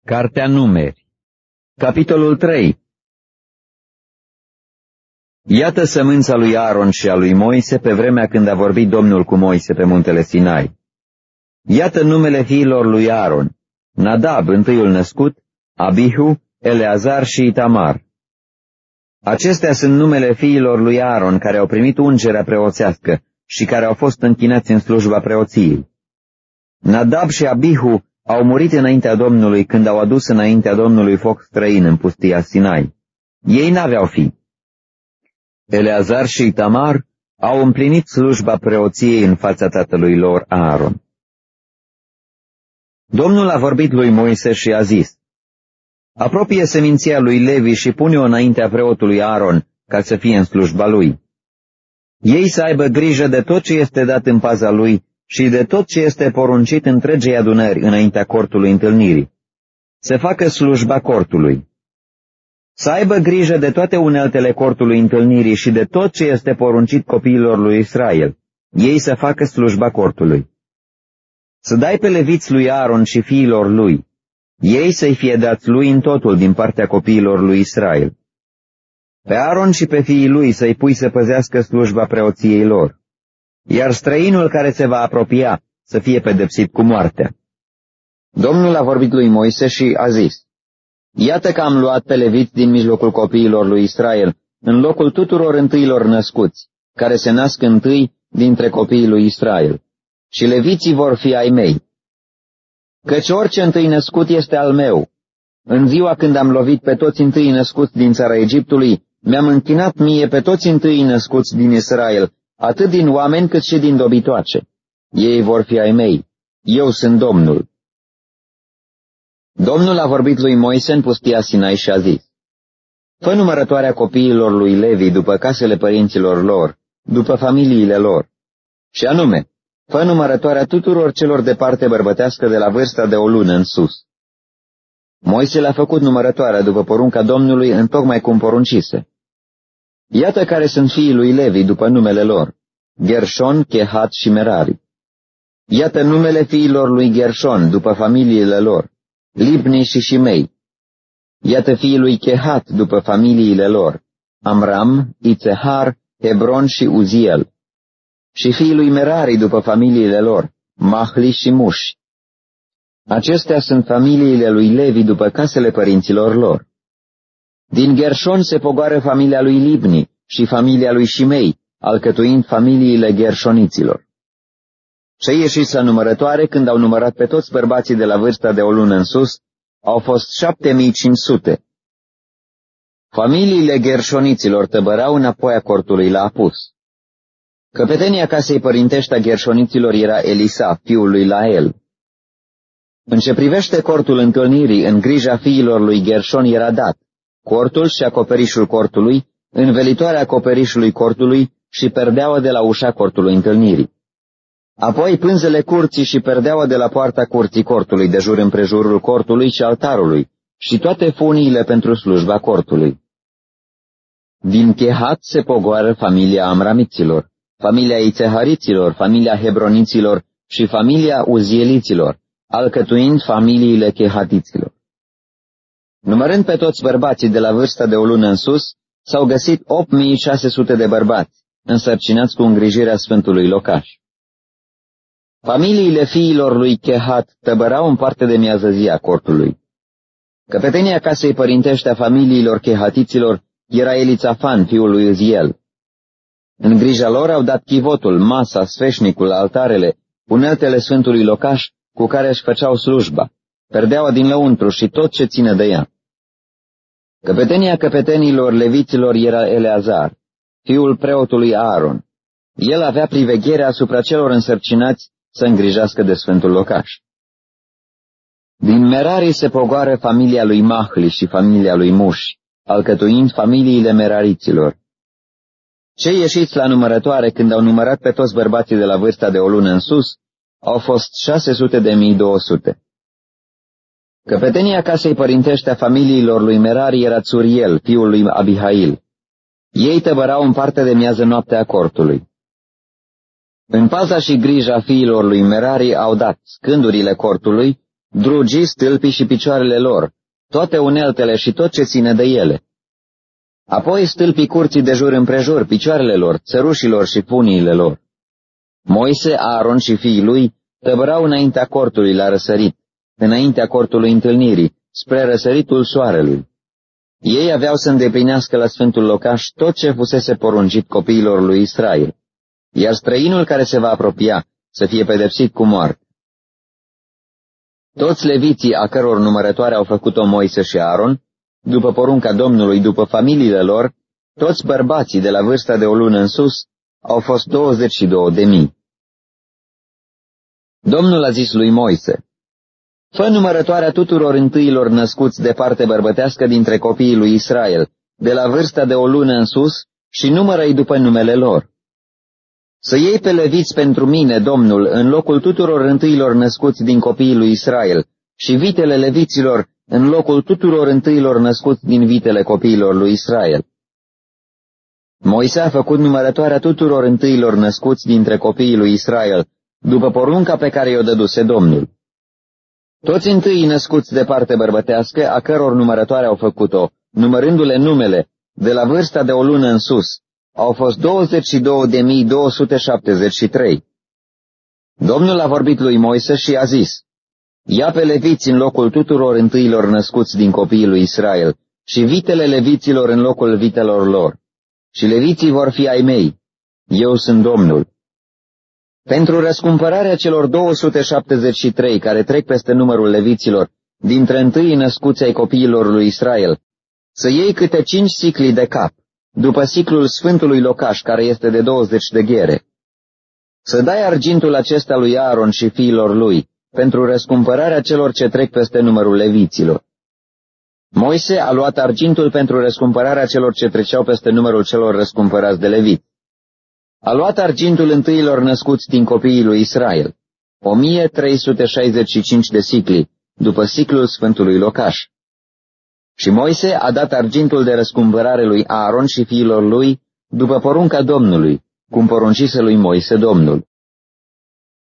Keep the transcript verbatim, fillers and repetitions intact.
Cartea Numeri, capitolul trei. Iată sămânța lui Aaron și a lui Moise pe vremea când a vorbit Domnul cu Moise pe muntele Sinai. Iată numele fiilor lui Aaron: Nadab, întâiul născut, Abihu, Eleazar și Itamar. Acestea sunt numele fiilor lui Aaron care au primit ungerea preoțească și care au fost închinați în slujba preoției. Nadab și Abihu au murit înaintea Domnului când au adus înaintea Domnului foc străin în pustia Sinai. Ei n-aveau fii. Eleazar și Itamar au împlinit slujba preoției în fața tatălui lor Aaron. Domnul a vorbit lui Moise și a zis: apropie seminția lui Levi și pune-o înaintea preotului Aaron ca să fie în slujba lui. Ei să aibă grijă de tot ce este dat în paza lui și de tot ce este poruncit întregei adunări înaintea cortului întâlnirii. Să facă slujba cortului. Să aibă grijă de toate uneltele cortului întâlnirii și de tot ce este poruncit copiilor lui Israel. Ei să facă slujba cortului. Să dai pe leviți lui Aaron și fiilor lui. Ei să-i fie dați lui în totul din partea copiilor lui Israel. Pe Aaron și pe fiii lui să-i pui să păzească slujba preoției lor. Iar străinul care se va apropia să fie pedepsit cu moartea. Domnul a vorbit lui Moise și a zis: iată că am luat pe leviți din mijlocul copiilor lui Israel, în locul tuturor întâilor născuți, care se nasc întâi dintre copiii lui Israel, și leviții vor fi ai mei. Căci orice întâi născut este al meu. În ziua când am lovit pe toți întâi născuți din țara Egiptului, mi-am închinat mie pe toți întâi născuți din Israel, atât din oameni cât și din dobitoace. Ei vor fi ai mei. Eu sunt Domnul. Domnul a vorbit lui Moise în pustia Sinai și a zis: fă numărătoarea copiilor lui Levi după casele părinților lor, după familiile lor. Și anume, fă numărătoarea tuturor celor de parte bărbătească de la vârsta de o lună în sus. Moise le-a făcut numărătoarea după porunca Domnului întocmai cum poruncise. Iată care sunt fiii lui Levi după numele lor: Gershon, Kehat și Merari. Iată numele fiilor lui Gershon după familiile lor: Libni și Shimei. Iată fiii lui Kehat după familiile lor: Amram, Itzehar, Hebron și Uziel. Și fiii lui Merari după familiile lor: Mahli și Muși. Acestea sunt familiile lui Levi după casele părinților lor. Din Gershon se pogoară familia lui Libni și familia lui Shimei, alcătuind familiile gershoniților. Cei ieșiți la numărătoare, când au numărat pe toți bărbații de la vârsta de o lună în sus, au fost șapte mii cinci sute. Familiile gershoniților tăbărau înapoi a cortului la apus. Căpetenia casei părintești a gershoniților era Elisa, fiul lui Lael. În ce privește cortul întâlnirii, în grija fiilor lui Gershon era dat cortul și acoperișul cortului, învelitoarea acoperișului cortului și perdeaua de la ușa cortului întâlnirii. Apoi pânzele curții și perdeaua de la poarta curții cortului de jur împrejurul cortului și altarului și toate funiile pentru slujba cortului. Din Kehat se pogoară familia amramiților, familia ițehariților, familia hebroniților și familia uzieliților, alcătuind familiile chehatiților. Numărând pe toți bărbații de la vârsta de o lună în sus, s-au găsit opt mii șase sute de bărbați, însărcinați cu îngrijirea sfântului locaș. Familiile fiilor lui Kehat tăbărau în parte de miază zi a cortului. Căpetenia casei părintești a familiilor chehatiților era Elițafan, fiul lui Uziel. În grija lor au dat chivotul, masa, sfeșnicul, altarele, uneltele sfântului locaș cu care își făceau slujba, perdeaua din lăuntru și tot ce ține de ea. Căpetenia căpetenilor leviților era Eleazar, fiul preotului Aaron. El avea privegherea asupra celor însărcinați să îngrijească de sfântul locaș. Din Merari se pogoară familia lui Mahli și familia lui Muși, alcătuind familiile merariților. Cei ieșiți la numărătoare, când au numărat pe toți bărbații de la vârsta de o lună în sus, au fost șase sute de mii două sute. Căpetenia casei părintești a familiilor lui Merari era Țuriel, fiul lui Abihail. Ei tăbărau în parte de miază noaptea cortului. În paza și grija fiilor lui Merari au dat scândurile cortului, drugii, stâlpii și picioarele lor, toate uneltele și tot ce ține de ele. Apoi stâlpii curții de jur împrejur, picioarele lor, țărușilor și puniile lor. Moise, Aaron și fiii lui tăbărau înaintea cortului la răsărit, înaintea cortului întâlnirii, spre răsăritul soarelui. Ei aveau să îndeplinească la sfântul locaș tot ce fusese poruncit copiilor lui Israel, iar străinul care se va apropia să fie pedepsit cu moarte. Toți leviții a căror numărătoare au făcut-o Moise și Aaron, după porunca Domnului, după familiile lor, toți bărbații de la vârsta de o lună în sus, au fost douăzeci și două de mii. Domnul a zis lui Moise: fă numărătoarea tuturor întâilor născuți de parte bărbătească dintre copiii lui Israel, de la vârsta de o lună în sus, și numără-i după numele lor. Să iei pe leviți pentru mine, Domnul, în locul tuturor întâilor născuți din copiii lui Israel, și vitele leviților în locul tuturor întâilor născuți din vitele copiilor lui Israel. Moise a făcut numărătoarea tuturor întâilor născuți dintre copiii lui Israel, după porunca pe care i-o dăduse Domnul. Toți întâii născuți de parte bărbătească, a căror numărătoare au făcut-o, numărându-le numele, de la vârsta de o lună în sus, au fost douăzeci și două de mii două sute șaptezeci și trei. Domnul a vorbit lui Moise și a zis: ia pe leviți în locul tuturor întâilor născuți din copiii lui Israel și vitele leviților în locul vitelor lor. Și leviții vor fi ai mei. Eu sunt Domnul. Pentru răscumpărarea celor două sute șaptezeci și trei care trec peste numărul leviților, dintre întâi născuți ai copiilor lui Israel, să iei câte cinci sicli de cap, după siclul sfântului locaș, care este de douăzeci de ghere. Să dai argintul acesta lui Aaron și fiilor lui, pentru răscumpărarea celor ce trec peste numărul leviților. Moise a luat argintul pentru răscumpărarea celor ce treceau peste numărul celor răscumpărați de leviți. A luat argintul întâilor născuți din copiii lui Israel, o mie trei sute șaizeci și cinci de sicli, după siclul sfântului locaș. Și Moise a dat argintul de răscumpărare lui Aaron și fiilor lui, după porunca Domnului, cum poruncise lui Moise Domnul.